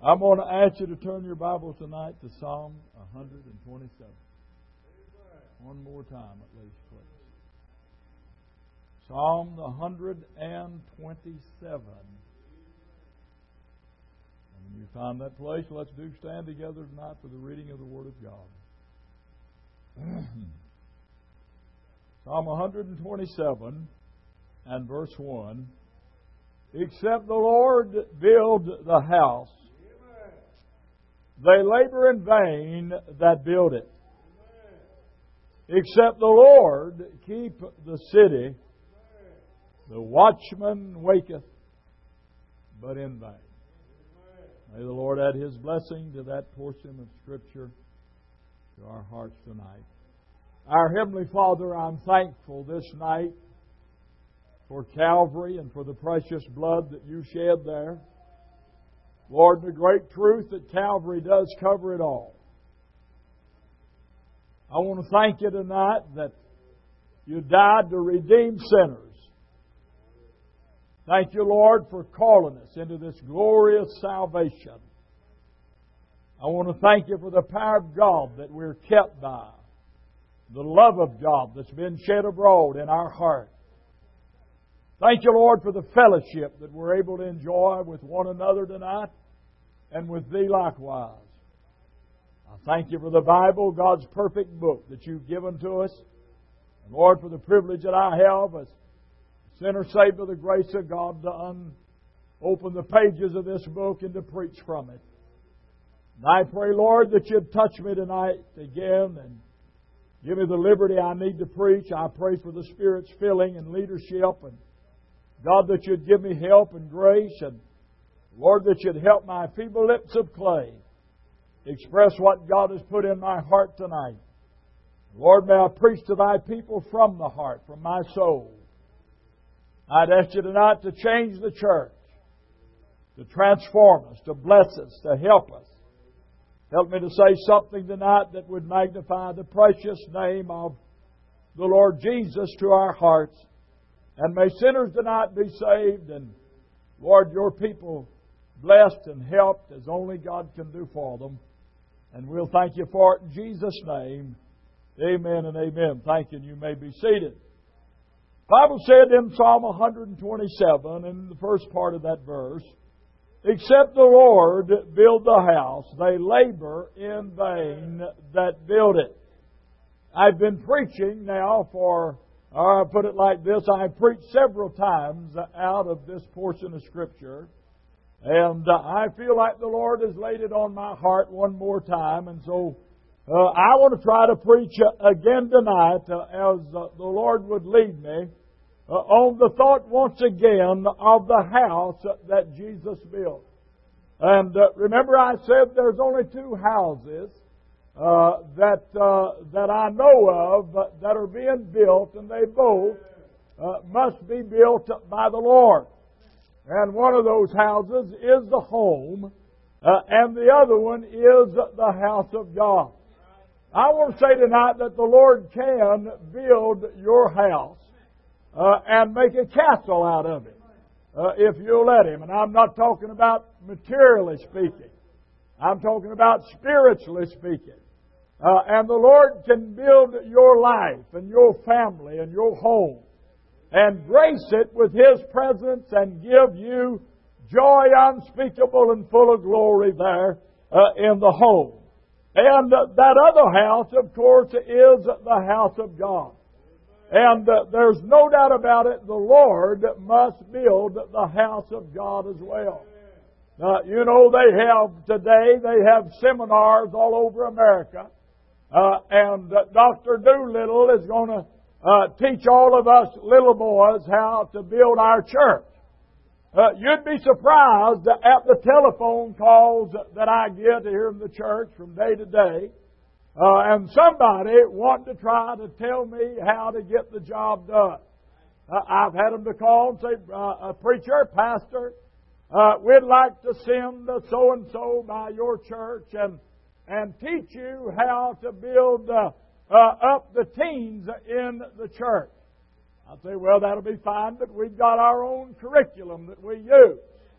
I'm going to ask you to turn your Bibles tonight to Psalm 127. One more time at least, please. Psalm 127. And when you find that place, let's do stand together tonight for the reading of the Word of God. Psalm 127 and verse 1. Except the Lord build the house, they labor in vain that build it. Except the Lord keep the city, the watchman waketh, but in vain. May the Lord add His blessing to that portion of Scripture to our hearts tonight. Our Heavenly Father, I'm thankful this night for Calvary and for the precious blood that You shed there. Lord, the great truth that Calvary does cover it all. I want to thank You tonight that You died to redeem sinners. Thank You, Lord, for calling us into this glorious salvation. I want to thank You for the power of God that we're kept by, the love of God that's been shed abroad in our heart. Thank You, Lord, for the fellowship that we're able to enjoy with one another tonight and with Thee likewise. I thank You for the Bible, God's perfect book that You've given to us. And Lord, for the privilege that I have as a sinner saved by the grace of God to open the pages of this book and to preach from it. And I pray, Lord, that You'd touch me tonight again and give me the liberty I need to preach. I pray for the Spirit's filling and leadership, and God, that You'd give me help and grace, and Lord, that You'd help my feeble lips of clay express what God has put in my heart tonight. Lord, may I preach to Thy people from the heart, from my soul. I'd ask You tonight to change the church, to transform us, to bless us, to help us. Help me to say something tonight that would magnify the precious name of the Lord Jesus to our hearts. And may sinners tonight be saved, and Lord, Your people blessed and helped as only God can do for them. And we'll thank You for it in Jesus' name. Amen and amen. Thank You, and you may be seated. The Bible said in Psalm 127, in the first part of that verse, except the Lord build the house, they labor in vain that build it. I've been preaching now for, or I'll put it like this, I've preached several times out of this portion of Scripture. And I feel like the Lord has laid it on my heart one more time. And so I want to try to preach again tonight as the Lord would lead me on the thought once again of the house that Jesus built. And remember I said there's only two houses that I know of that are being built, and they both must be built by the Lord. And one of those houses is the home, and the other one is the house of God. I want to say tonight that the Lord can build your house and make a castle out of it if you'll let Him. And I'm not talking about materially speaking. I'm talking about spiritually speaking. And the Lord can build your life and your family and your home and grace it with His presence and give you joy unspeakable and full of glory there in the home. And that other house, of course, is the house of God. And there's no doubt about it, the Lord must build the house of God as well. You know, they have seminars all over America. And Dr. Doolittle is going to teach all of us little boys how to build our church. You'd be surprised at the telephone calls that I get here in the church from day to day. And somebody wanting to try to tell me how to get the job done. I've had them to call and say, preacher, pastor, we'd like to send so-and-so by your church and teach you how to build up the teens in the church. I'd say, well, that'll be fine, but we've got our own curriculum that we use.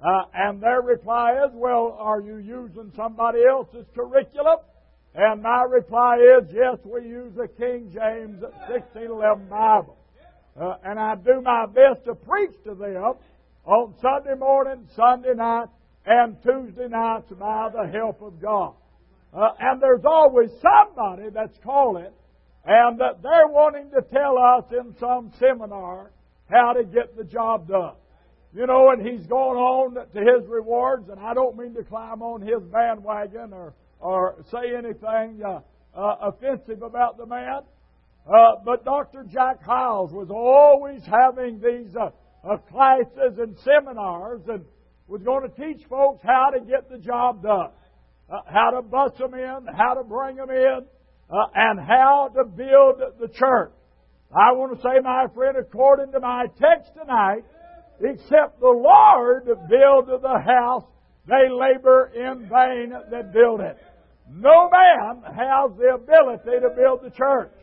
And their reply is, well, are you using somebody else's curriculum? And my reply is, yes, we use the King James 1611 Bible. And I do my best to preach to them on Sunday morning, Sunday night, and Tuesday nights by the help of God. And there's always somebody that's calling, and they're wanting to tell us in some seminar how to get the job done. You know, and he's going on to his rewards, and I don't mean to climb on his bandwagon or say anything offensive about the man. But Dr. Jack Hyles was always having these classes and seminars and was going to teach folks how to get the job done, how to bus them in, how to bring them in, and how to build the church. I want to say, my friend, according to my text tonight, except the Lord build the house, they labor in vain that build it. No man has the ability to build the church.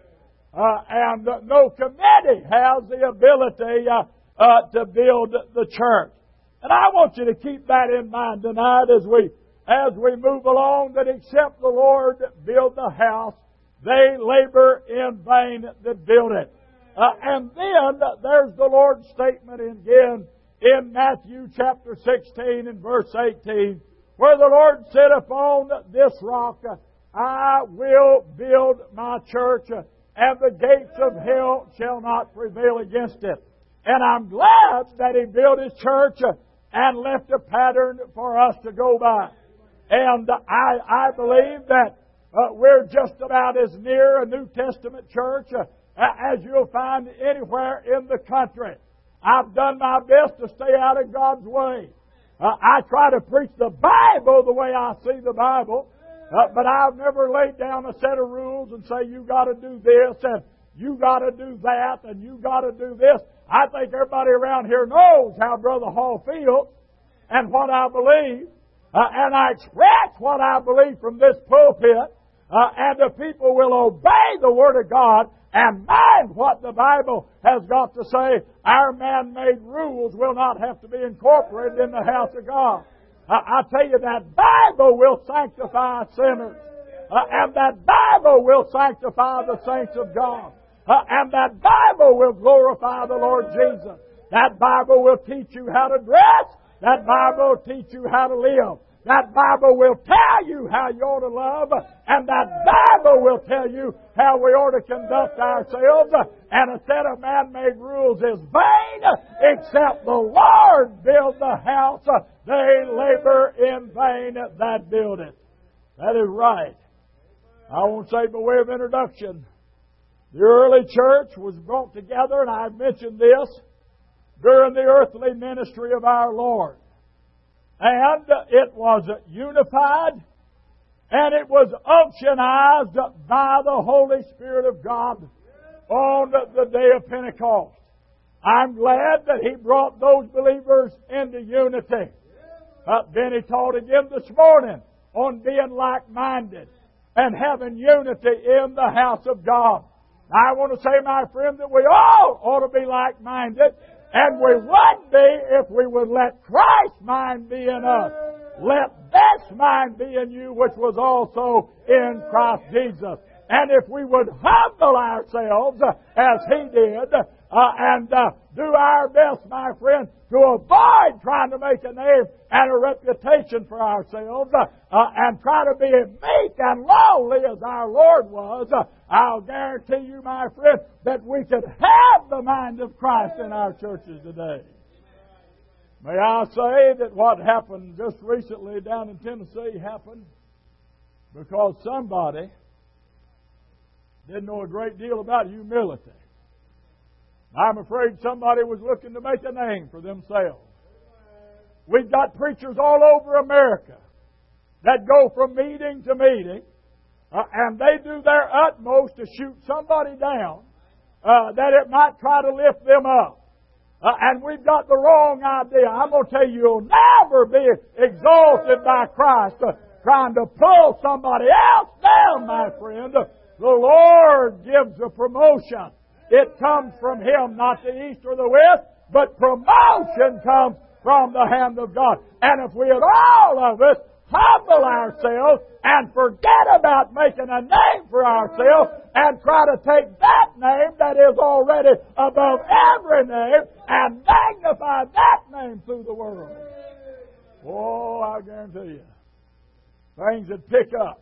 And no committee has the ability to build the church. And I want you to keep that in mind tonight as we move along, that except the Lord build the house, they labor in vain that build it. And then there's the Lord's statement again in Matthew chapter 16 and verse 18, where the Lord said, upon this rock I will build my church, and the gates of hell shall not prevail against it. And I'm glad that He built His church and left a pattern for us to go by. And I believe that we're just about as near a New Testament church as you'll find anywhere in the country. I've done my best to stay out of God's way. I try to preach the Bible the way I see the Bible, but I've never laid down a set of rules and say, you got to do this, and you got to do that, and you got to do this. I think everybody around here knows how Brother Hall feels and what I believe, and I express what I believe from this pulpit, and the people will obey the Word of God and mind what the Bible has got to say. Our man-made rules will not have to be incorporated in the house of God. I tell you, that Bible will sanctify sinners. And that Bible will sanctify the saints of God. And that Bible will glorify the Lord Jesus. That Bible will teach you how to dress. That Bible will teach you how to live. That Bible will tell you how you ought to love, and that Bible will tell you how we ought to conduct ourselves. And a set of man-made rules is vain, except the Lord build the house. They labor in vain that build it. That is right. I won't say by way of introduction, the early church was brought together, and I've mentioned this, during the earthly ministry of our Lord. And it was unified, and it was unctionized by the Holy Spirit of God on the day of Pentecost. I'm glad that He brought those believers into unity. Benny taught again this morning on being like-minded and having unity in the house of God. I want to say, my friend, that we all ought to be like-minded. And we would be if we would let Christ's mind be in us. Let this mind be in you, which was also in Christ Jesus. And if we would humble ourselves as He did, and do our best, my friend, to avoid trying to make a name and a reputation for ourselves, and try to be meek and lowly as our Lord was, I'll guarantee you, my friend, that we could have the mind of Christ in our churches today. May I say that what happened just recently down in Tennessee happened because somebody didn't know a great deal about humility. I'm afraid somebody was looking to make a name for themselves. We've got preachers all over America that go from meeting to meeting, and they do their utmost to shoot somebody down that it might try to lift them up. And we've got the wrong idea. I'm going to tell you, you'll never be exalted by Christ trying to pull somebody else down, my friend. The Lord gives a promotion. It comes from Him, not the east or the west, but promotion comes from the hand of God. And if we had all of us humble ourselves and forget about making a name for ourselves and try to take that name that is already above every name and magnify that name through the world. Oh, I guarantee you, things would pick up.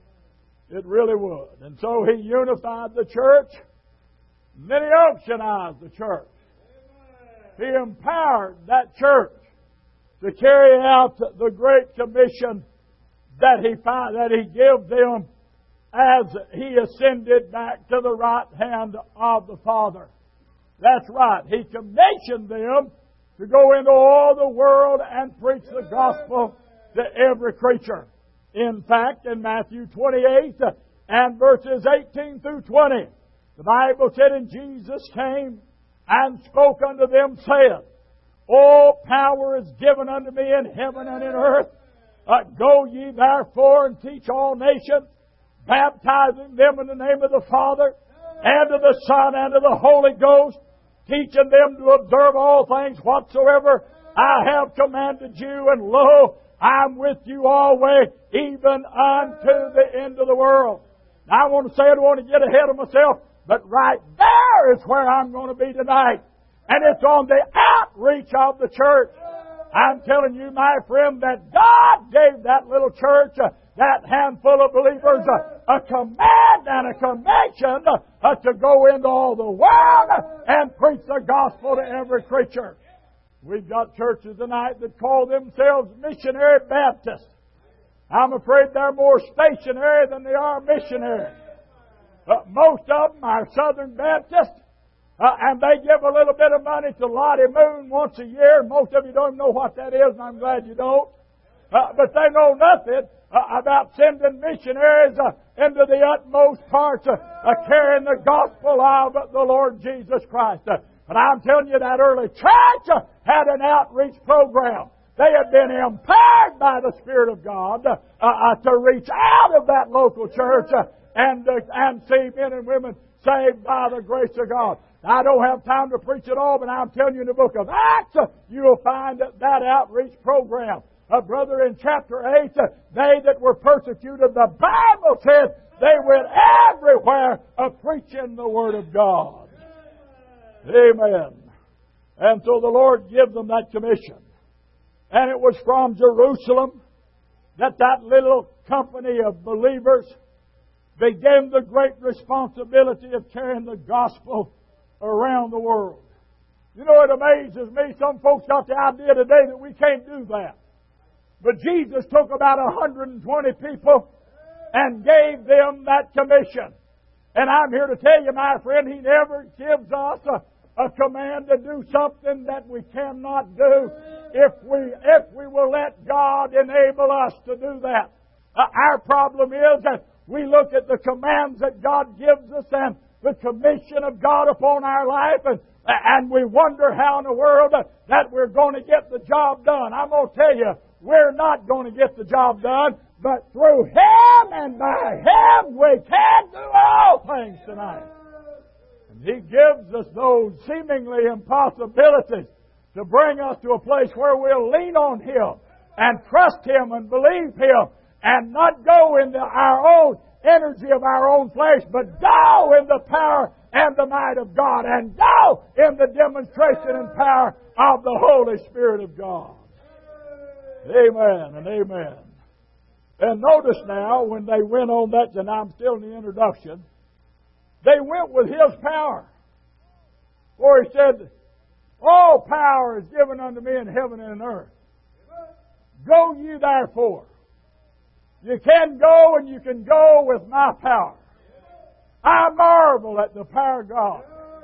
It really would. And so He unified the church. Then He oceanized the church. He empowered that church to carry out the Great Commission that He gave them as He ascended back to the right hand of the Father. That's right. He commissioned them to go into all the world and preach the gospel to every creature. In fact, in Matthew 28 and verses 18 through 20, the Bible said, "And Jesus came and spoke unto them, saying, All power is given unto me in heaven and in earth. Go ye therefore and teach all nations, baptizing them in the name of the Father, and of the Son, and of the Holy Ghost, teaching them to observe all things whatsoever I have commanded you. And lo, I'm with you always, even unto the end of the world." Now I want to say, I don't want to get ahead of myself, but right there is where I'm going to be tonight. And it's on the outreach of the church. I'm telling you, my friend, that God gave that little church, that handful of believers, a command and a commission to go into all the world and preach the gospel to every creature. We've got churches tonight that call themselves missionary Baptists. I'm afraid they're more stationary than they are missionary. Most of them are Southern Baptists, and they give a little bit of money to Lottie Moon once a year. Most of you don't even know what that is, and I'm glad you don't. But they know nothing about sending missionaries into the utmost parts of carrying the gospel of the Lord Jesus Christ. But I'm telling you, that early church had an outreach program. They had been empowered by the Spirit of God to reach out of that local church and see men and women saved by the grace of God. Now, I don't have time to preach it all, but I'm telling you, in the book of Acts, you'll find that outreach program. Brother, in chapter 8, they that were persecuted, the Bible says they went everywhere preaching the Word of God. Amen. And so the Lord gave them that commission. And it was from Jerusalem that little company of believers began the great responsibility of carrying the gospel around the world. You know, it amazes me. Some folks got the idea today that we can't do that. But Jesus took about 120 people and gave them that commission. And I'm here to tell you, my friend, He never gives us a command to do something that we cannot do if we will let God enable us to do that. Our problem is that we look at the commands that God gives us and the commission of God upon our life, and we wonder how in the world that we're going to get the job done. I'm going to tell you, we're not going to get the job done, but through Him and by Him we can do all things tonight. And He gives us those seemingly impossibilities to bring us to a place where we'll lean on Him and trust Him and believe Him and not go into our own energy of our own flesh, but go in the power and the might of God, and go in the demonstration and power of the Holy Spirit of God. Amen and amen. And notice now, when they went on that, and I'm still in the introduction, they went with His power. For He said, "All power is given unto me in heaven and in earth. Go ye therefore." You can go, and you can go with my power. I marvel at the power of God.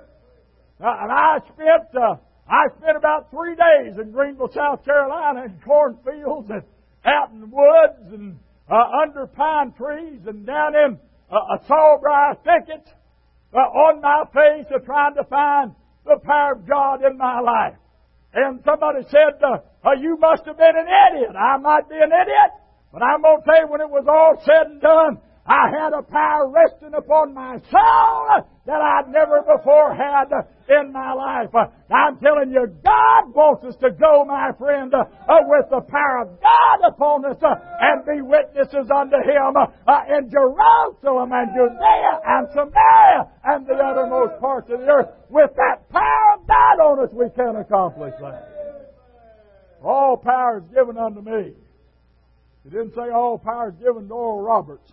And I spent about 3 days in Greenville, South Carolina, in cornfields and out in the woods and under pine trees and down in a sawbriar thicket on my face trying to find the power of God in my life. And somebody said, "You must have been an idiot." I might be an idiot, but I'm going to tell you, when it was all said and done, I had a power resting upon my soul that I'd never before had in my life. I'm telling you, God wants us to go, my friend, with the power of God upon us and be witnesses unto Him in Jerusalem and Judea and Samaria and the uttermost parts of the earth. With that power of God on us, we can accomplish that. All power is given unto me. It didn't say all power is given to Oral Roberts.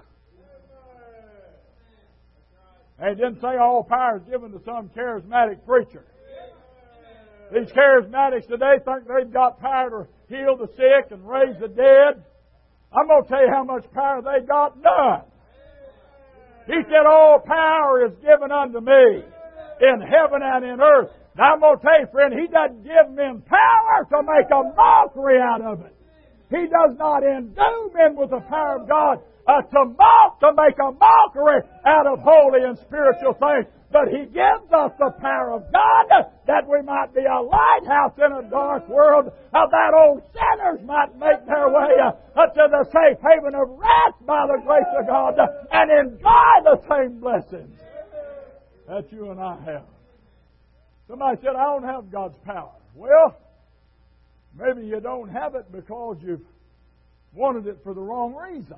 And it didn't say all power is given to some charismatic preacher. These charismatics today think they've got power to heal the sick and raise the dead. I'm going to tell you how much power they got. None. He said all power is given unto me in heaven and in earth. Now I'm going to tell you, friend, He doesn't give men power to make a mockery out of it. He does not endue men with the power of God to make a mockery out of holy and spiritual things. But He gives us the power of God that we might be a lighthouse in a dark world, that old sinners might make their way to the safe haven of rest by the grace of God and enjoy the same blessings that you and I have. Somebody said, I don't have God's power. Well, maybe you don't have it because you've wanted it for the wrong reason.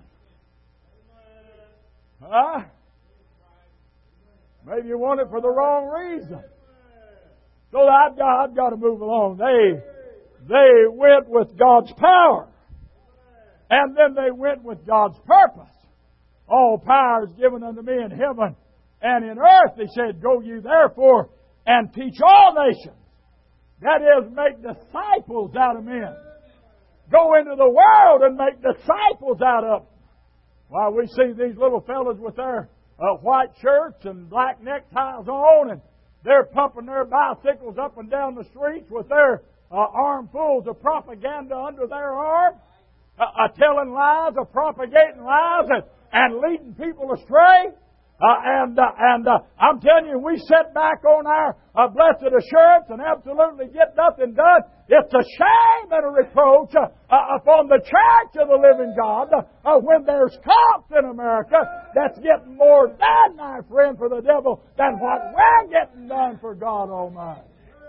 Huh? Maybe you want it for the wrong reason. So I've got to move along. They went with God's power. And then they went with God's purpose. All power is given unto me in heaven and in earth. He said, go ye therefore and teach all nations. That is, make disciples out of men. Go into the world and make disciples out of them. Why, we see these little fellas with their white shirts and black neckties on, and they're pumping their bicycles up and down the streets with their armfuls of propaganda under their arm, telling lies, propagating lies, and leading people astray. And I'm telling you, we sit back on our blessed assurance and absolutely get nothing done. It's a shame and a reproach upon the church of the living God when there's cops in America that's getting more done, my friend, for the devil than what we're getting done for God Almighty.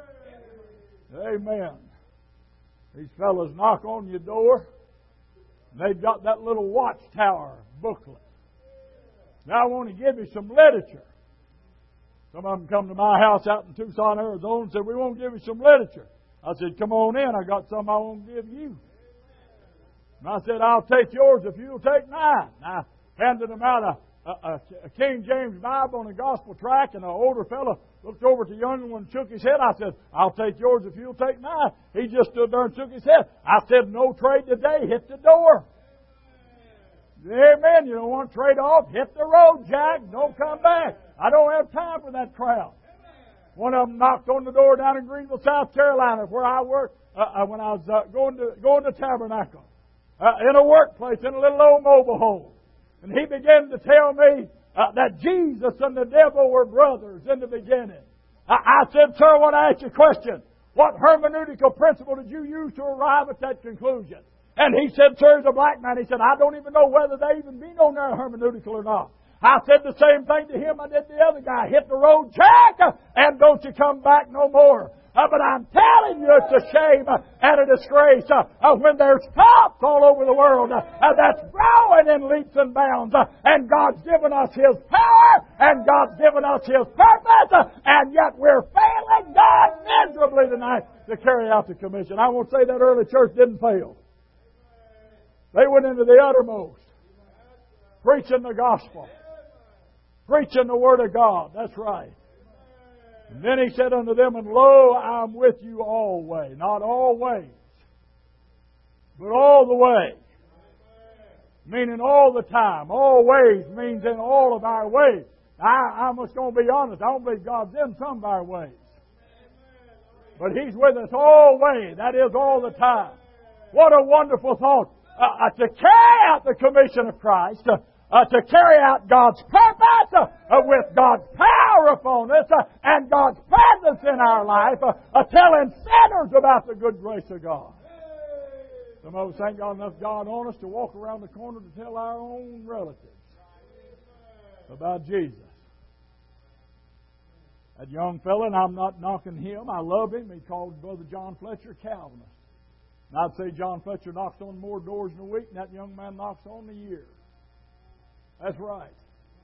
Amen. These fellas knock on your door, and they've got that little Watchtower booklet. Now I want to give you some literature. Some of them come to my house out in Tucson, Arizona, and said, we want to give you some literature. I said, come on in. I got some I want to give you. And I said, I'll take yours if you'll take mine. And I handed them out a King James Bible and a gospel tract, and an older fellow looked over at the younger one and shook his head. I said, I'll take yours if you'll take mine. He just stood there and shook his head. I said, no trade today. Hit the door. Amen. You don't want to trade off? Hit the road, Jack. Don't come back. I don't have time for that crowd. One of them knocked on the door down in Greenville, South Carolina, where I worked when I was going to Tabernacle, in a workplace, in a little old mobile home. And he began to tell me that Jesus and the devil were brothers in the beginning. I said, sir, I want to ask you a question. What hermeneutical principle did you use to arrive at that conclusion? And he said, sir, he's a black man. He said, I don't even know whether they even be on there hermeneutical or not. I said the same thing to him I did the other guy. Hit the road, Jack, and don't you come back no more. But I'm telling you, it's a shame and a disgrace when there's cops all over the world that's growing in leaps and bounds. And God's given us His power, and God's given us His purpose, and yet we're failing God miserably tonight to carry out the commission. I won't say that early church didn't fail. They went into the uttermost, preaching the gospel, preaching the Word of God. That's right. And then He said unto them, and lo, I am with you always. Not always, but all the way. Meaning all the time. Always means in all of our ways. I'm just going to be honest. I don't believe God's in some of our ways. But He's with us always. That is all the time. What a wonderful thought. To carry out the commission of Christ, to carry out God's purpose with God's power upon us and God's presence in our life, telling sinners about the good grace of God. Some of us ain't got enough God on us to walk around the corner to tell our own relatives about Jesus. That young fella, and I'm not knocking him, I love him, he called Brother John Fletcher Calvinist. And I'd say John Fletcher knocks on more doors in a week than that young man knocks on in a year. That's right.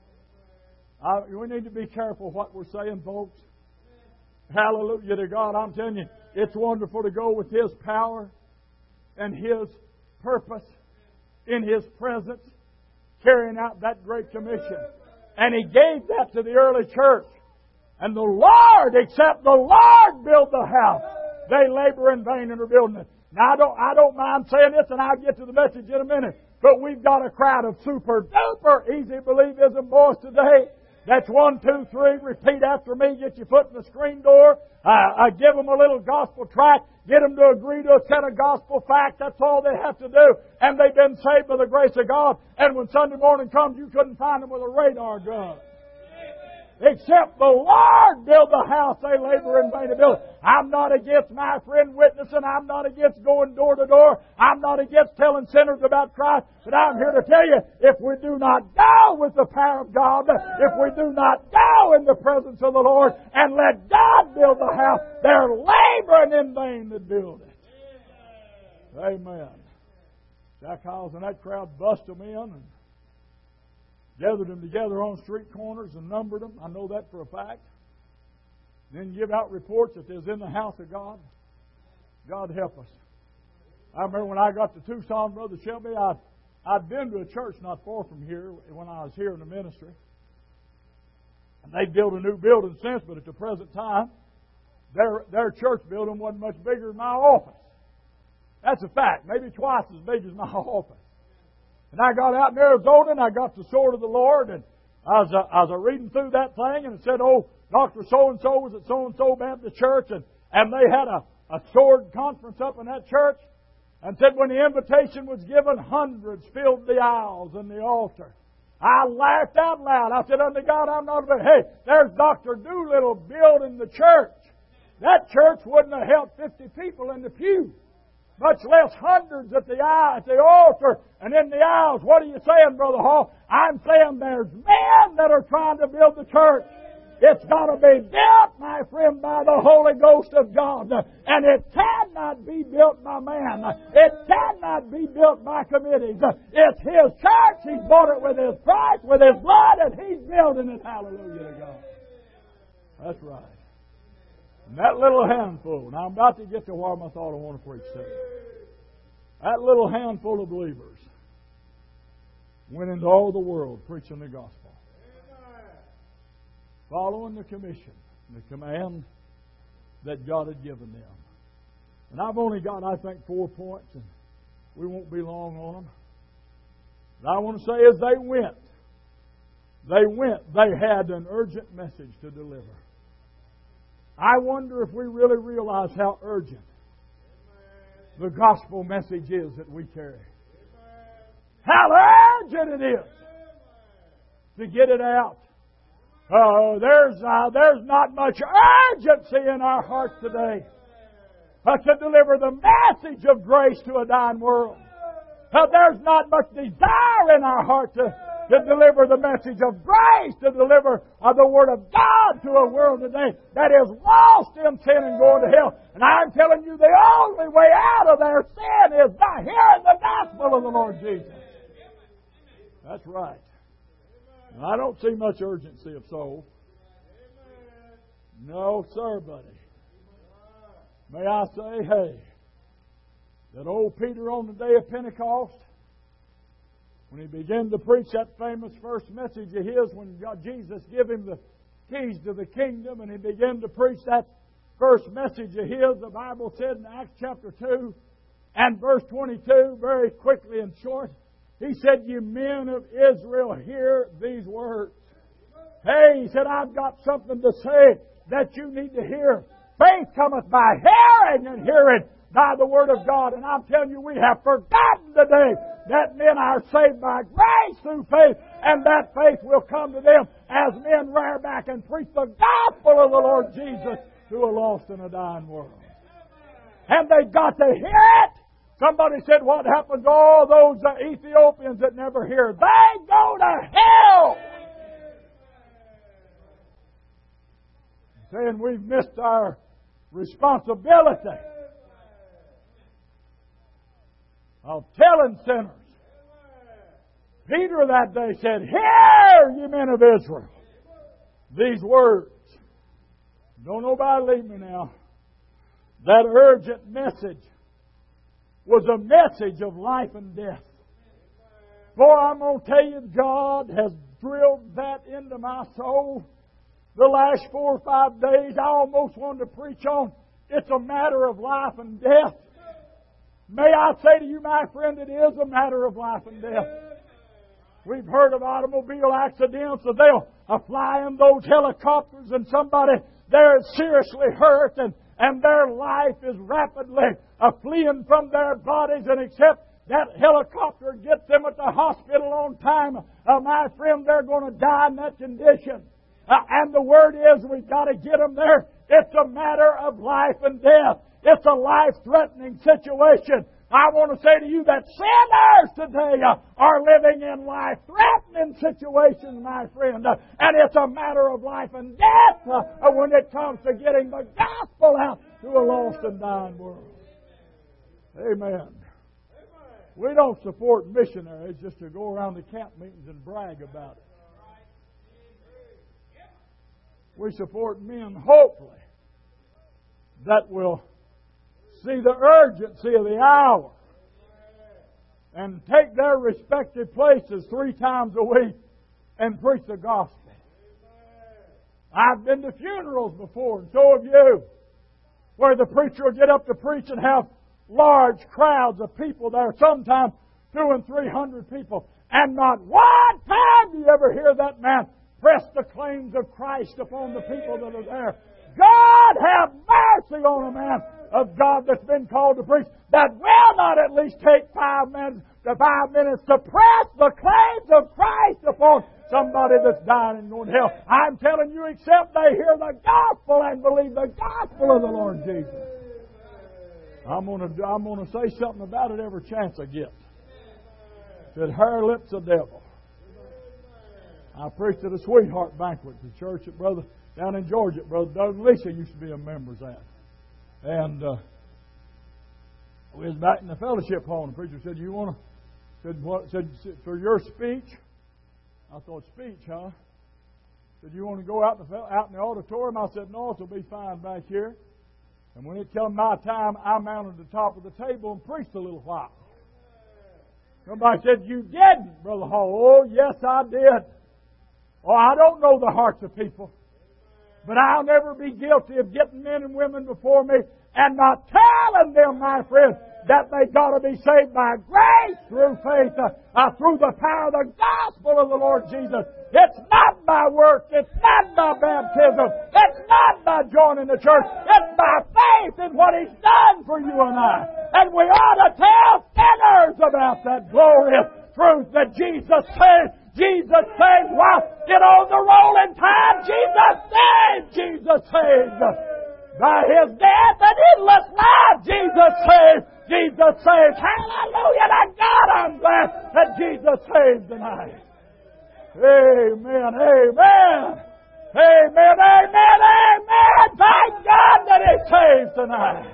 We need to be careful what we're saying, folks. Hallelujah to God. I'm telling you, it's wonderful to go with His power and His purpose in His presence, carrying out that great commission. And He gave that to the early church. And the Lord, except the Lord build the house, they labor in vain in rebuilding it. Now, I don't mind saying this, and I'll get to the message in a minute. But we've got a crowd of super duper easy believism boys today. That's 1, 2, 3. Repeat after me. Get your foot in the screen door. Give them a little gospel tract. Get them to agree to a set of gospel facts. That's all they have to do. And they've been saved by the grace of God. And when Sunday morning comes, you couldn't find them with a radar gun. Except the Lord build the house, they labor in vain to build it. I'm not against my friend witnessing. I'm not against going door to door. I'm not against telling sinners about Christ. But I'm here to tell you, if we do not go with the power of God, if we do not go in the presence of the Lord and let God build the house, they're laboring in vain to build it. Amen. Jack Hiles and that crowd bust them in and gathered them together on street corners and numbered them. I know that for a fact. Then give out reports that there's in the house of God. God help us. I remember when I got to Tucson, Brother Shelby, I'd been to a church not far from here when I was here in the ministry. And they built a new building since, but at the present time, their church building wasn't much bigger than my office. That's a fact. Maybe twice as big as my office. And I got out in Arizona and I got the sword of the Lord, and I was reading through that thing, and it said, Dr. So-and-so was at so-and-so Baptist Church, and they had a sword conference up in that church, and said when the invitation was given, hundreds filled the aisles and the altar. I laughed out loud. I said, unto God, I'm not about, hey, there's Dr. Doolittle building the church. That church wouldn't have held 50 people in the pew, much less hundreds at the altar and in the aisles. What are you saying, Brother Hall? I'm saying there's men that are trying to build the church. It's got to be built, my friend, by the Holy Ghost of God. And it cannot be built by man. It cannot be built by committees. It's His church. He's bought it with His price, with His blood, and He's building it. Hallelujah to God. That's right. And that little handful, now I'm about to get to where I thought I want to preach today. That little handful of believers went into all the world preaching the gospel, following the commission, the command that God had given them. And I've only got, I think, 4 points, and we won't be long on them. But I want to say as they went, they had an urgent message to deliver. I wonder if we really realize how urgent the gospel message is that we carry. How urgent it is to get it out. Oh, there's not much urgency in our hearts today to deliver the message of grace to a dying world. There's not much desire in our heart to deliver the message of grace, to deliver the Word of God to a world today that is lost in sin and going to hell. And I'm telling you, the only way out of their sin is by hearing the gospel of the Lord Jesus. That's right. And I don't see much urgency of soul. No, sir, buddy. May I say, hey, that old Peter on the day of Pentecost, when he began to preach that famous first message of his, when Jesus gave him the keys to the kingdom, and he began to preach that first message of his, the Bible said in Acts chapter 2 and verse 22, very quickly and short, he said, "You men of Israel, hear these words." Hey, he said, I've got something to say that you need to hear. Faith cometh by hearing, and hearing by the Word of God. And I'm telling you, we have forgotten today that men are saved by grace through faith, and that faith will come to them as men rear back and preach the gospel of the Lord Jesus to a lost and a dying world. And they've got to hear it. Somebody said, what happens to all those Ethiopians that never hear? They go to hell. saying we've missed our responsibility of telling sinners. Peter that day said, "Hear, ye men of Israel, these words." Don't nobody leave me now. That urgent message was a message of life and death. Boy, I'm going to tell you, God has drilled that into my soul. The last 4 or 5 days, I almost wanted to preach on, it's a matter of life and death. May I say to you, my friend, it is a matter of life and death. We've heard of automobile accidents, so they'll fly in those helicopters and somebody there is seriously hurt and their life is rapidly fleeing from their bodies, and except that helicopter gets them at the hospital on time, my friend, they're going to die in that condition. And the word is we've got to get them there. It's a matter of life and death. It's a life-threatening situation. I want to say to you that sinners today are living in life-threatening situations, my friend. And it's a matter of life and death when it comes to getting the gospel out to a lost and dying world. Amen. We don't support missionaries just to go around the camp meetings and brag about it. We support men, hopefully, that will see the urgency of the hour and take their respective places 3 times a week and preach the gospel. I've been to funerals before, and so have you, where the preacher will get up to preach and have large crowds of people there, sometimes 200 and 300 people, and not one time do you ever hear that man press the claims of Christ upon the people that are there. God have mercy on a man of God that's been called to preach that will not at least take 5 minutes to press the claims of Christ upon somebody that's dying and going to hell. I'm telling you, except they hear the gospel and believe the gospel of the Lord Jesus. I'm going to say something about it every chance I get. Said, "Her lips a devil." I preached at a sweetheart banquet at the church down in Georgia. Brother Doug and Lisa used to be a members at. And we was back in the fellowship hall, and the preacher said, "You want to?" Said for your speech. I thought, "Speech, huh?" Said, "You want to go out in the auditorium?" I said, "No, it'll be fine back here." And when it come my time, I mounted the top of the table and preached a little while. Somebody said, "You didn't, Brother Hall." "Oh, yes, I did." "Oh, I don't know the hearts of people. But I'll never be guilty of getting men and women before me and not telling them, my friend, that they got to be saved by grace through faith, through the power of the gospel of the Lord Jesus. It's not by works. It's not by baptism. It's not by joining the church. It's by faith in what He's done for you and I. And we ought to tell sinners about that glorious truth that Jesus saves. Jesus saves. Wow. Get on the rolling tide. Jesus saves. Jesus saves. By His death and endless life, Jesus saves. Jesus saves. Hallelujah to God. I'm glad that Jesus saves tonight. Amen. Amen. Amen. Amen. Amen. Thank God that He saves tonight.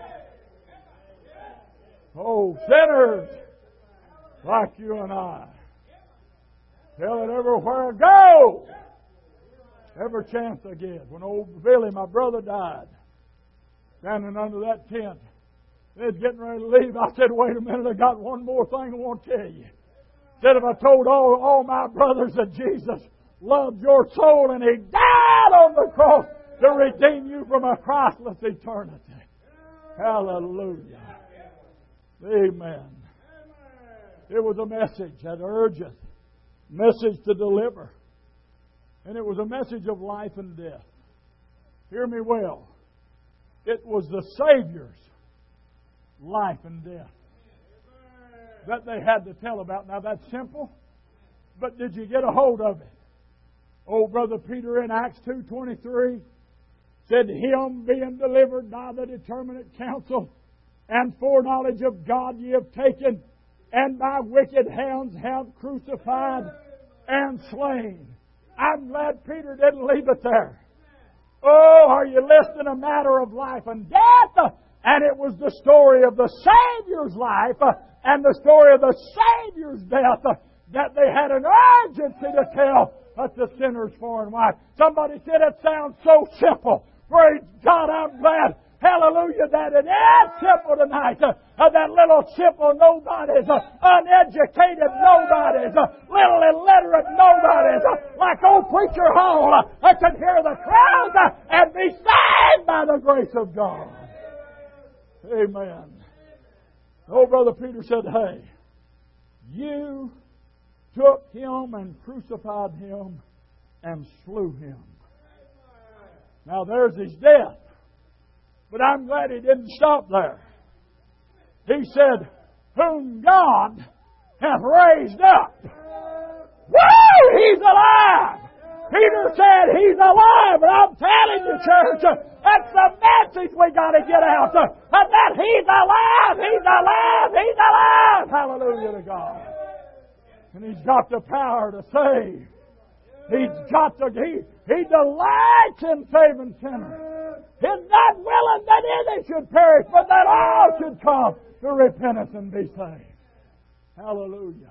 Oh, sinners like you and I. Tell it everywhere I go. Every chance I get. When old Billy, my brother, died, standing under that tent, they was getting ready to leave. I said, "Wait a minute, I got one more thing I want to tell you." Said, if I told all my brothers that Jesus loved your soul and He died on the cross to redeem you from a Christless eternity. Hallelujah. Amen. It was a message, that urgent message to deliver. And it was a message of life and death. Hear me well. It was the Savior's life and death that they had to tell about. Now that's simple, but did you get a hold of it? Oh, Brother Peter in Acts 2:23 said, "Him being delivered by the determinate counsel and foreknowledge of God ye have taken, and by wicked hands have crucified and slain." I'm glad Peter didn't leave it there. Oh, are you listening? A matter of life and death. And it was the story of the Savior's life and the story of the Savior's death that they had an urgency to tell the sinner's foreign wife. Somebody said it sounds so simple. Praise God, I'm glad. Hallelujah, that it is simple tonight. That little simple nobodies, uneducated nobodies, little illiterate nobodies, like old Preacher Hall, can hear the crowd and be saved by the grace of God. Amen. Old Brother Peter said, hey, you took Him and crucified Him and slew Him. Now there's His death. But I'm glad He didn't stop there. He said, whom God hath raised up. Woo! He's alive! Peter said He's alive, and I'm telling you, church, that's the message we got to get out. That He's alive! He's alive! He's alive! Hallelujah to God. And He's got the power to save. He delights in saving sinners. He's not willing that any should perish, but that all should come to repentance and be saved. Hallelujah.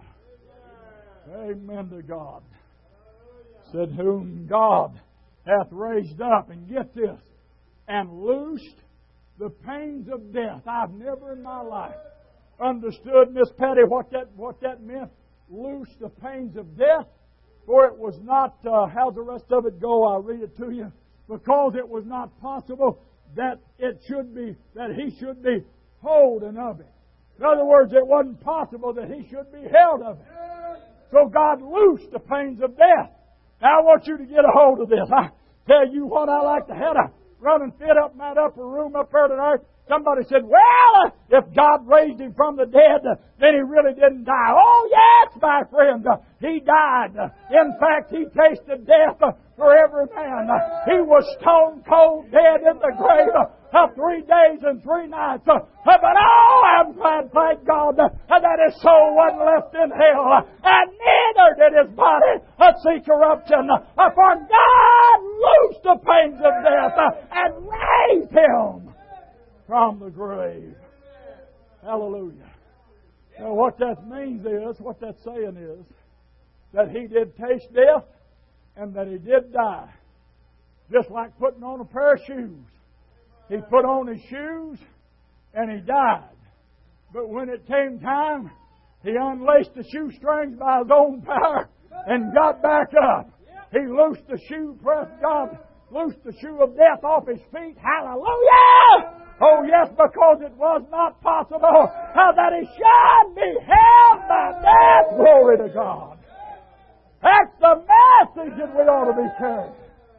Amen to God. Said, whom God hath raised up, and get this, and loosed the pains of death. I've never in my life understood, Miss Patty, what that meant. Loose the pains of death. For it was not, how's the rest of it go? I'll read it to you. Because it was not possible that He should be holden of it. In other words, it wasn't possible that He should be held of it. So God loosed the pains of death. Now I want you to get a hold of this. I tell you what, I like to have a running fit up in that upper room up there tonight. Somebody said, well, if God raised Him from the dead, then He really didn't die. Oh, yes, my friend, He died. In fact, He tasted death for every man. He was stone cold dead in the grave 3 days and 3 nights. But oh, I'm glad, thank God, that His soul wasn't left in hell. And neither did His body see corruption. For God loosed the pains of death and raised Him from the grave. Hallelujah. Now what that means is, what that saying is, that He did taste death and that He did die. Just like putting on a pair of shoes. He put on His shoes and He died. But when it came time, He unlaced the shoestrings by His own power and got back up. He loosed the shoe, pressed God, loosed the shoe of death off His feet. Hallelujah! Oh yes, because it was not possible that He should be held by death. Glory to God. That's the message that we ought to be carrying.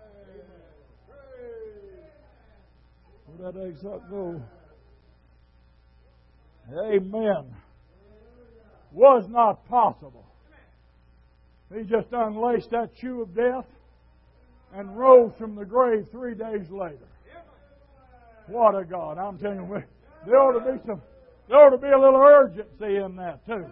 Where that eggs up go? Amen. Was not possible. He just unlaced that shoe of death and rose from the grave 3 days later. What a God. I'm telling you, there ought to be a little urgency in that too.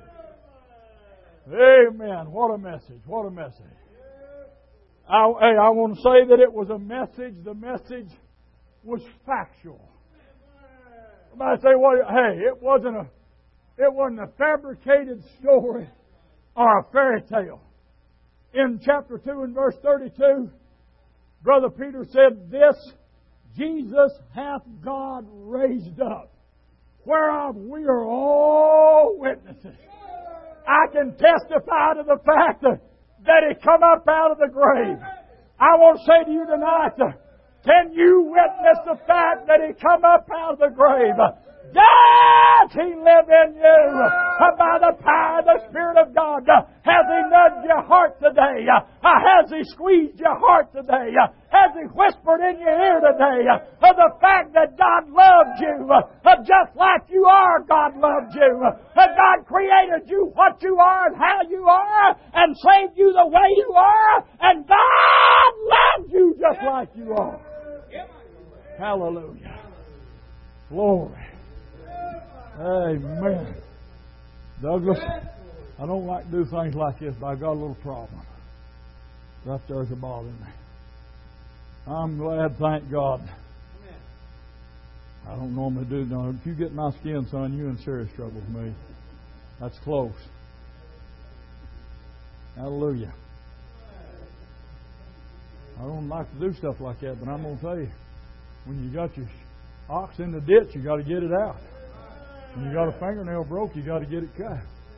Amen. What a message. What a message. I want to say that it was a message. The message was factual. Somebody say, well, hey, it wasn't a fabricated story or a fairy tale. In chapter 2 and verse 32, Brother Peter said, this Jesus hath God raised up, whereof we are all witnesses. I can testify to the fact that He come up out of the grave. I want to say to you tonight, can you witness the fact that He come up out of the grave? Does He live in you by the power of the Spirit of God? Has He nudged your heart today? Has He squeezed your heart today? Has He whispered in your ear today the fact that God loves you just like you are? God loves you. God created you what you are and how you are and saved you the way you are, and God loves you just like you are. Hallelujah. Glory. Amen. Douglas, I don't like to do things like this, but I got a little problem. Right there's a bothering me. I'm glad, thank God. I don't normally do no. If you get my skin, son, you're in serious trouble with me. That's close. Hallelujah. I don't like to do stuff like that, but I'm going to tell you, when you got your ox in the ditch, you got to get it out. When you got a fingernail broke, you got to get it cut.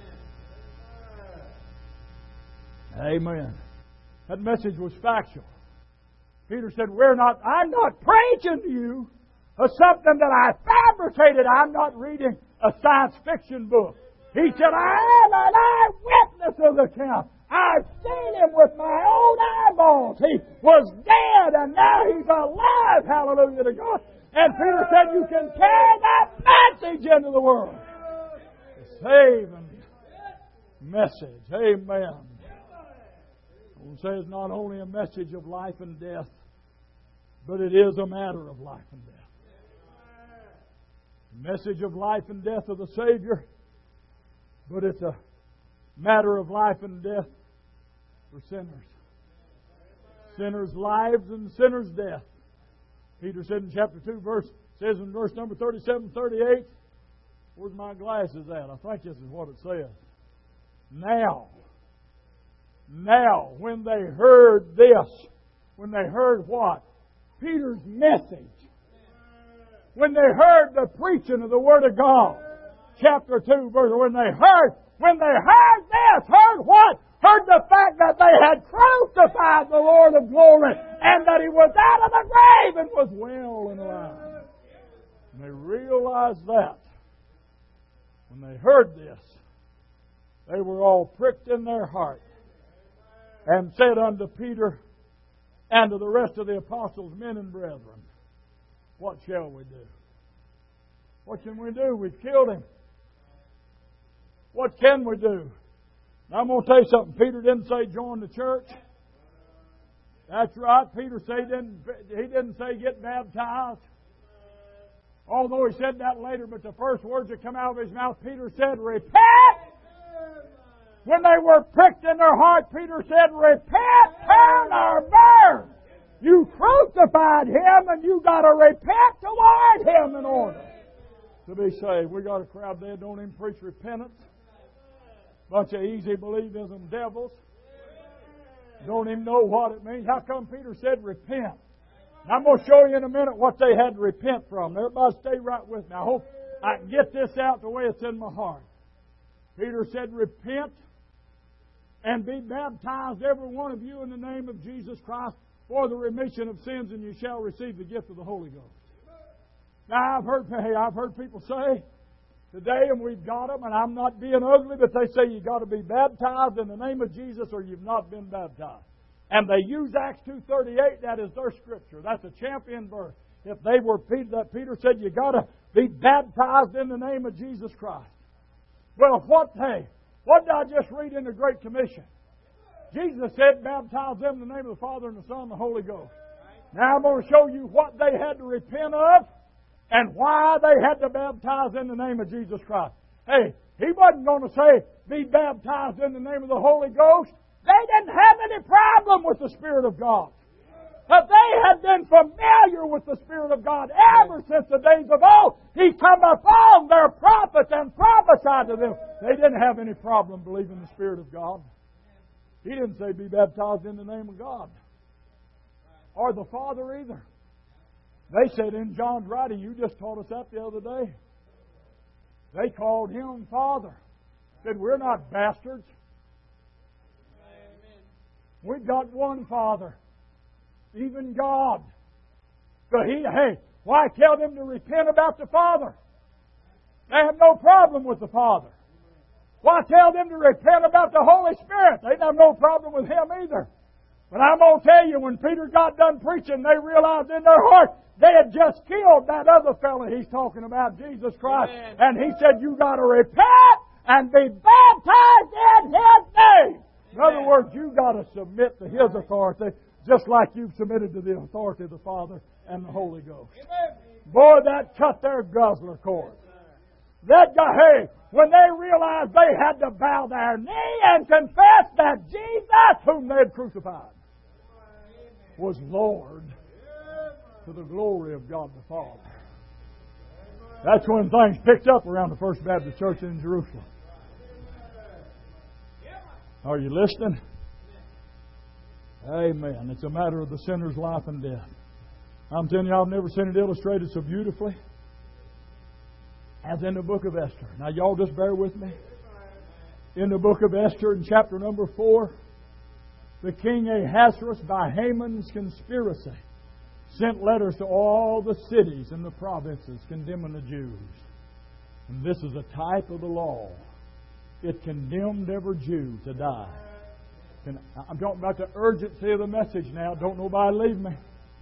Amen. That message was factual. Peter said, I'm not preaching to you of something that I fabricated. I'm not reading a science fiction book. He said, I am an eyewitness of the account. I've seen him with my own eyeballs. He was dead and now he's alive. Hallelujah to God. And Peter said, you can carry that message into the world. The saving message. Amen. I will say it's not only a message of life and death, but it is a matter of life and death. The message of life and death of the Savior, but it's a matter of life and death for sinners. Sinners' lives and sinners' death. Peter said in chapter 2, says in verse number 37, 38, where's my glasses at? I think this is what it says. Now, when they heard this, when they heard what? Peter's message. When they heard the preaching of the Word of God. Chapter 2, verse, when they heard this, heard what? Heard the fact that they had crucified the Lord of glory and that He was out of the grave and was well and alive. And they realized that. When they heard this, they were all pricked in their heart and said unto Peter and to the rest of the apostles, men and brethren, what shall we do? What can we do? We've killed him. What can we do? Now, I'm going to tell you something. Peter didn't say join the church. That's right. Peter he didn't say get baptized. Although he said that later, but the first words that come out of his mouth, Peter said, repent! When they were pricked in their heart, Peter said, repent, turn or burn! You crucified Him and you got to repent toward Him in order to be saved. We got a crowd there don't even preach repentance. Bunch of easy believism devils. Don't even know what it means. How come Peter said repent? Now, I'm going to show you in a minute what they had to repent from. Everybody stay right with me. I hope I can get this out the way it's in my heart. Peter said repent and be baptized, every one of you, in the name of Jesus Christ for the remission of sins, and you shall receive the gift of the Holy Ghost. Now, I've heard people say today, and we've got them, and I'm not being ugly, but they say you've got to be baptized in the name of Jesus or you've not been baptized. And they use Acts 2:38, that is their scripture. That's a champion verse. If they were that Peter said you've got to be baptized in the name of Jesus Christ. Well, what did I just read in the Great Commission? Jesus said, baptize them in the name of the Father and the Son and the Holy Ghost. Now I'm going to show you what they had to repent of and why they had to baptize in the name of Jesus Christ. Hey, He wasn't going to say, be baptized in the name of the Holy Ghost. They didn't have any problem with the Spirit of God. But they had been familiar with the Spirit of God ever since the days of old. He come upon their prophets and prophesied to them. They didn't have any problem believing the Spirit of God. He didn't say be baptized in the name of God. Or the Father either. They said in John's writing, you just taught us that the other day. They called Him Father. Said, we're not bastards. We've got one Father. Even God. So why tell them to repent about the Father? They have no problem with the Father. Why tell them to repent about the Holy Spirit? They have no problem with Him either. But I'm going to tell you, when Peter got done preaching, they realized in their heart they had just killed that other fellow he's talking about, Jesus Christ. Amen. And he said, you got to repent and be baptized in His name. In other words, you got to submit to His authority, just like you've submitted to the authority of the Father and the Holy Ghost. Boy, that cut their guzzler cord. That guy, when they realized they had to bow their knee and confess that Jesus, whom they had crucified, was Lord. to the glory of God the Father. That's when things picked up around the First Baptist Church in Jerusalem. Are you listening? Amen. It's a matter of the sinner's life and death. I'm telling you, I've never seen it illustrated so beautifully as in the book of Esther. Now, y'all just bear with me. In the book of Esther, in chapter number 4, the king Ahasuerus, by Haman's conspiracy, sent letters to all the cities and the provinces condemning the Jews. And this is a type of the law. It condemned every Jew to die. And I'm talking about the urgency of the message now. Don't nobody leave me.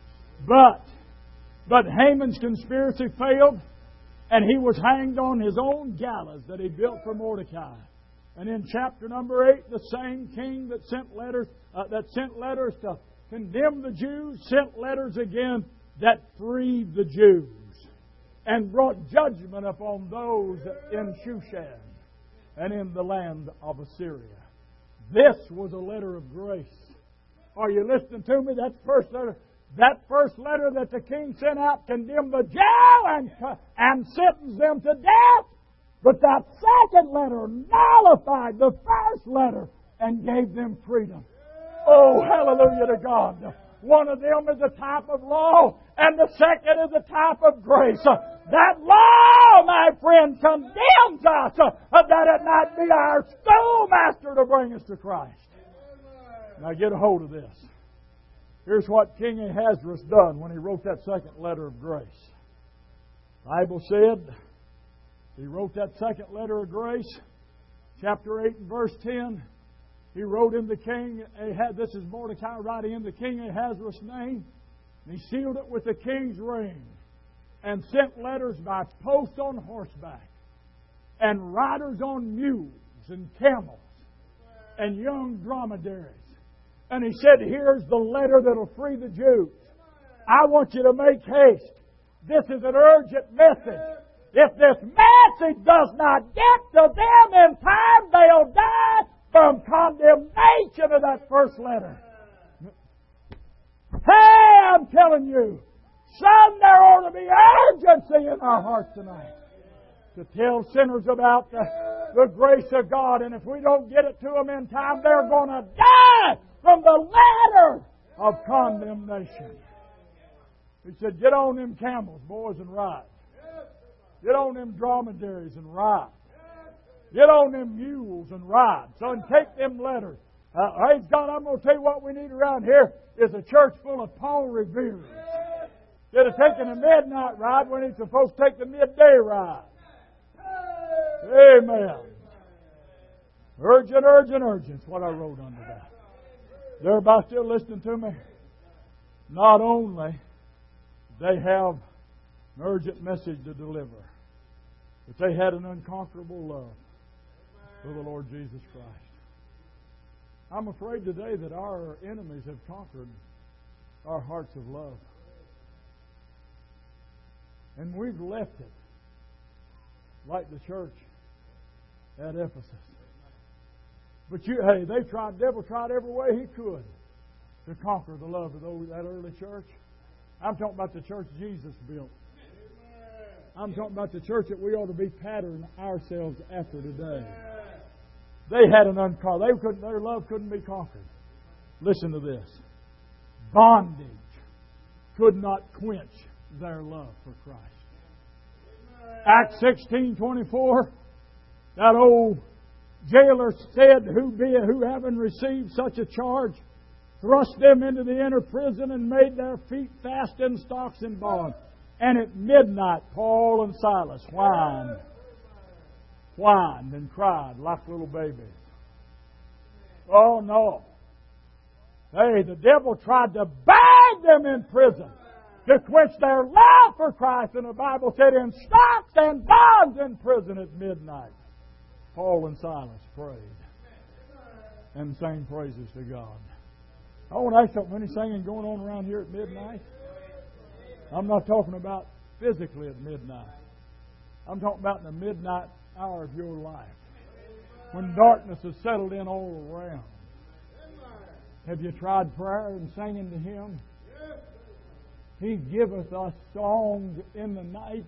But Haman's conspiracy failed, and he was hanged on his own gallows that he built for Mordecai. And in chapter number 8, the same king that sent letters to condemn the Jews sent letters again that freed the Jews and brought judgment upon those in Shushan and in the land of Assyria. This was a letter of grace. Are you listening to me? That first letter that the king sent out condemned the Jew and sentenced them to death. But that second letter nullified the first letter and gave them freedom. Oh, hallelujah to God. One of them is a type of law, and the second is a type of grace. That law, my friend, condemns us that it might be our schoolmaster to bring us to Christ. Now get a hold of this. Here's what King Ahasuerus done when he wrote that second letter of grace. The Bible said he wrote that second letter of grace, chapter 8 and verse 10. He wrote in the king, this is Mordecai writing in the king Ahasuerus' name, and he sealed it with the king's ring, and sent letters by post on horseback, and riders on mules and camels, and young dromedaries. And he said, here's the letter that'll free the Jews. I want you to make haste. This is an urgent message. If this message does not get to them in time, they'll die from condemnation of that first letter. Hey, I'm telling you, son, there ought to be urgency in our hearts tonight to tell sinners about the grace of God. And if we don't get it to them in time, they're going to die from the ladder of condemnation. He said, get on them camels, boys, and ride. Get on them dromedaries and ride. Get on them mules and ride. Son, take them letters. Praise God, I'm going to tell you what we need around here is a church full of Paul Reveres. Instead of taking a midnight ride, we need some folks to take the midday ride. Amen. Urgent, urgent, urgent is what I wrote under that. Is everybody still listening to me? Not only they have an urgent message to deliver, but they had an unconquerable love for the Lord Jesus Christ. I'm afraid today that our enemies have conquered our hearts of love. And we've left it like the church at Ephesus. But devil tried every way he could to conquer the love of that early church. I'm talking about the church Jesus built. I'm talking about the church that we ought to be patterning ourselves after today. They had an their love couldn't be conquered. Listen to this. Bondage could not quench their love for Christ. Acts 16:24, that old jailer said, who having received such a charge, thrust them into the inner prison and made their feet fast in stocks and bonds. And at midnight, Paul and Silas whined and cried like little babies. Oh no. Hey, the devil tried to bag them in prison to quench their love for Christ. And the Bible said in stocks and bonds in prison at midnight, Paul and Silas prayed and sang praises to God. I want to ask something. Any singing going on around here at midnight? I'm not talking about physically at midnight. I'm talking about in the midnight hour of your life, when darkness has settled in all around. Have you tried prayer and singing to Him? He giveth us songs in the night.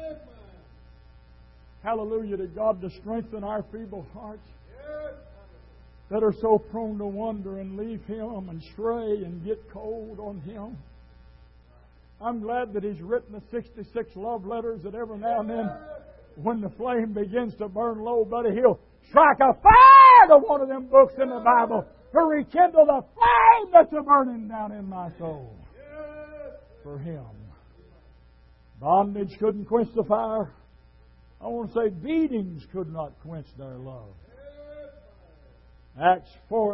Hallelujah to God, to strengthen our feeble hearts that are so prone to wander and leave Him and stray and get cold on Him. I'm glad that He's written the 66 love letters that every now and then, when the flame begins to burn low, buddy, He'll strike a fire to one of them books in the Bible to rekindle the flame that's burning down in my soul for Him. Bondage couldn't quench the fire. I want to say beatings could not quench their love. Acts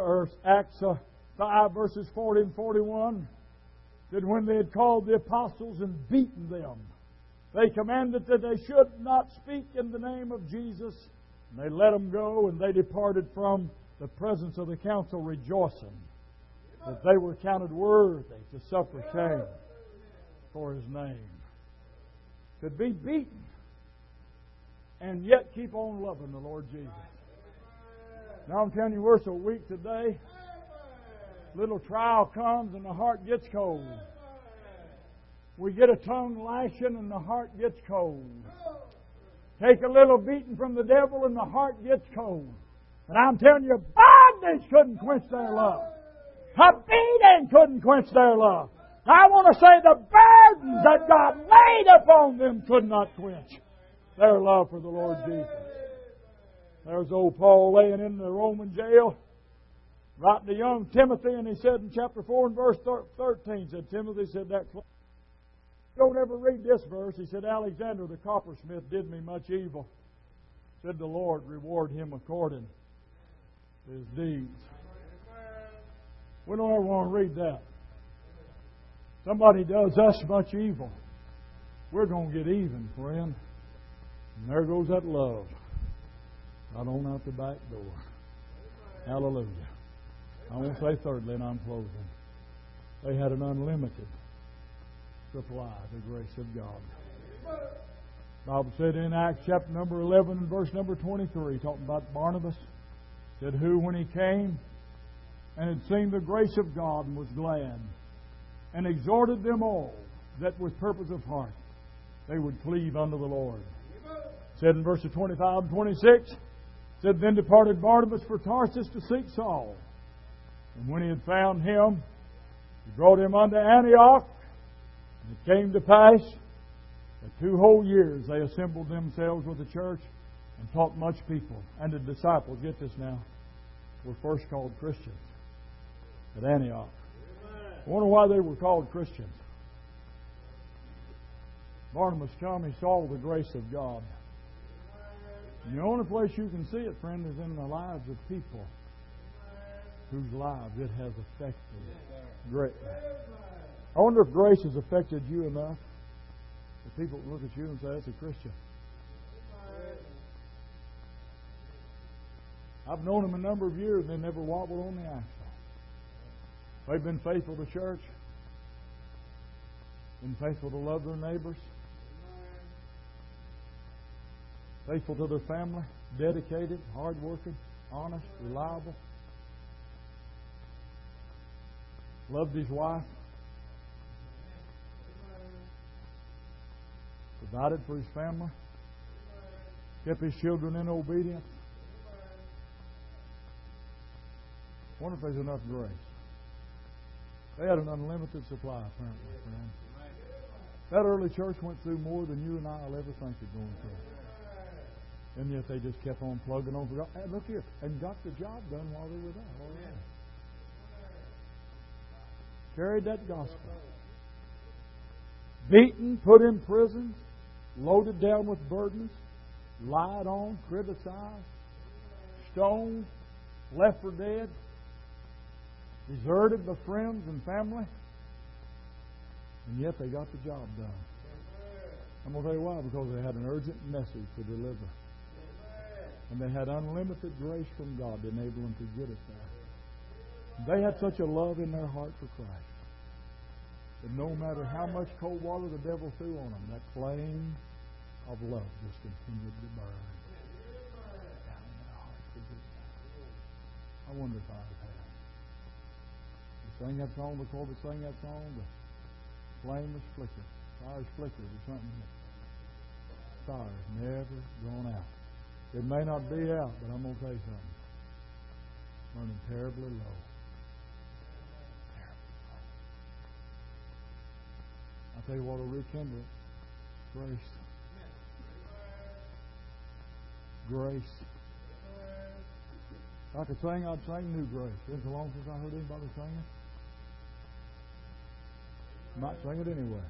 5 verses 40 and 41 said, when they had called the apostles and beaten them, they commanded that they should not speak in the name of Jesus. And they let them go, and they departed from the presence of the council rejoicing that they were counted worthy to suffer shame for His name. Could be beaten and yet keep on loving the Lord Jesus. Now I'm telling you, we're so weak today. Little trial comes and the heart gets cold. We get a tongue lashing and the heart gets cold. Take a little beating from the devil and the heart gets cold. And I'm telling you, bondage couldn't quench their love. A beating couldn't quench their love. I want to say the burdens that God laid upon them could not quench their love for the Lord Jesus. There's old Paul laying in the Roman jail, writing to young Timothy, and he said in chapter 4 and verse 13, said, Timothy said that, don't ever read this verse. He said, Alexander the coppersmith did me much evil. Said the Lord, reward him according to his deeds. We don't ever want to read that. Somebody does us much evil, we're going to get even, friend. And there goes that love. Right on out the back door. Hallelujah. I want to say thirdly, and I'm closing. They had an unlimited supply of the grace of God. The Bible said in Acts chapter number 11 and verse number 23, talking about Barnabas, said, who when he came and had seen the grace of God and was glad, and exhorted them all that with purpose of heart they would cleave unto the Lord. Said in verses 25 and 26, said, then departed Barnabas for Tarsus to seek Saul. And when he had found him, he brought him unto Antioch. And it came to pass that 2 whole years they assembled themselves with the church and taught much people. And the disciples, get this now, were first called Christians at Antioch. I wonder why they were called Christians. Barnabas come, he saw the grace of God. And the only place you can see it, friend, is in the lives of people whose lives it has affected greatly. I wonder if grace has affected you enough that people look at you and say, that's a Christian. I've known them a number of years and they never wobbled on the axle. They've been faithful to church, been faithful to love their neighbors, faithful to their family, dedicated, hardworking, honest, reliable. Loved his wife. Provided for his family. Kept his children in obedience. I wonder if there's enough grace. They had an unlimited supply, apparently, friend. That early church went through more than you and I will ever think of going through. And yet they just kept on plugging on. Hey, look here. And got the job done while they were there. All right. Carried that gospel. Beaten, put in prison, loaded down with burdens, lied on, criticized, stoned, left for dead, deserted by friends and family. And yet they got the job done. I'm going to tell you why. Because they had an urgent message to deliver. And they had unlimited grace from God to enable them to get it there. They had such a love in their heart for Christ that no matter how much cold water the devil threw on them, that flame of love just continued to burn down in their heart for Jesus. I wonder if I have had. They sang that song, the Corbett sang that song, the flame was flickered. Fire's flickered or something. Fire's never gone out. It may not be out, but I'm going to tell you something. Burning terribly low. I'll tell you what will rekindle it. Grace. Grace. If I could sing, I'd sing New Grace. It's so long since I heard anybody sing it. Might sing it anyway.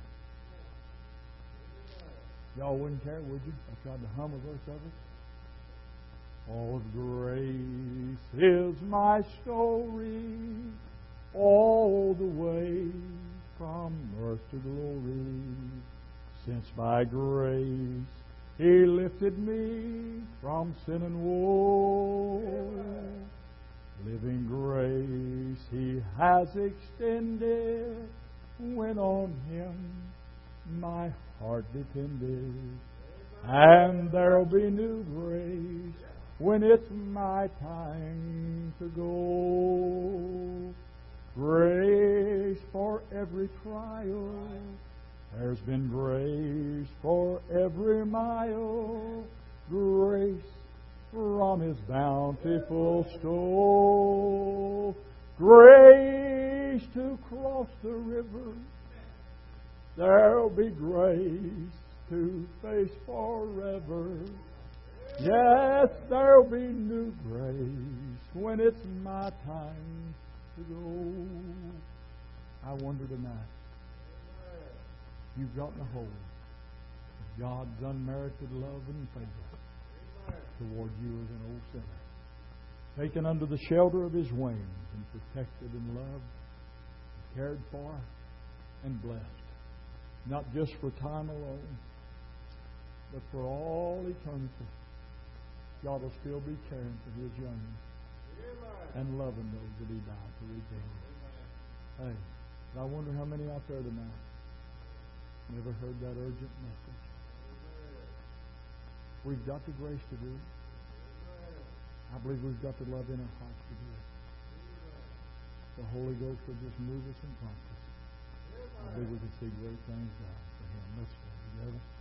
Y'all wouldn't care, would you? I tried to hum a verse of it. All grace is my story, all the way from earth to glory. Since by grace He lifted me from sin and woe, living grace He has extended, when on Him my heart depended. And there'll be new grace when it's my time to go. Grace for every trial, there's been grace for every mile, grace from His bountiful store. Grace to cross the river, there'll be grace to face forever. Yes, there'll be new grace when it's my time to go. I wonder tonight, you've gotten a hold of God's unmerited love and favor toward you as an old sinner, taken under the shelter of His wings and protected and loved, cared for and blessed, not just for time alone, but for all eternity. God will still be caring for His young and loving those that He died to redeem. Hey, I wonder how many out there tonight never heard that urgent message. We've got the grace to do it. I believe we've got the love in our hearts to do it. The Holy Ghost will just move us and prompt us. I believe we can see great things done for Him. Let's go together.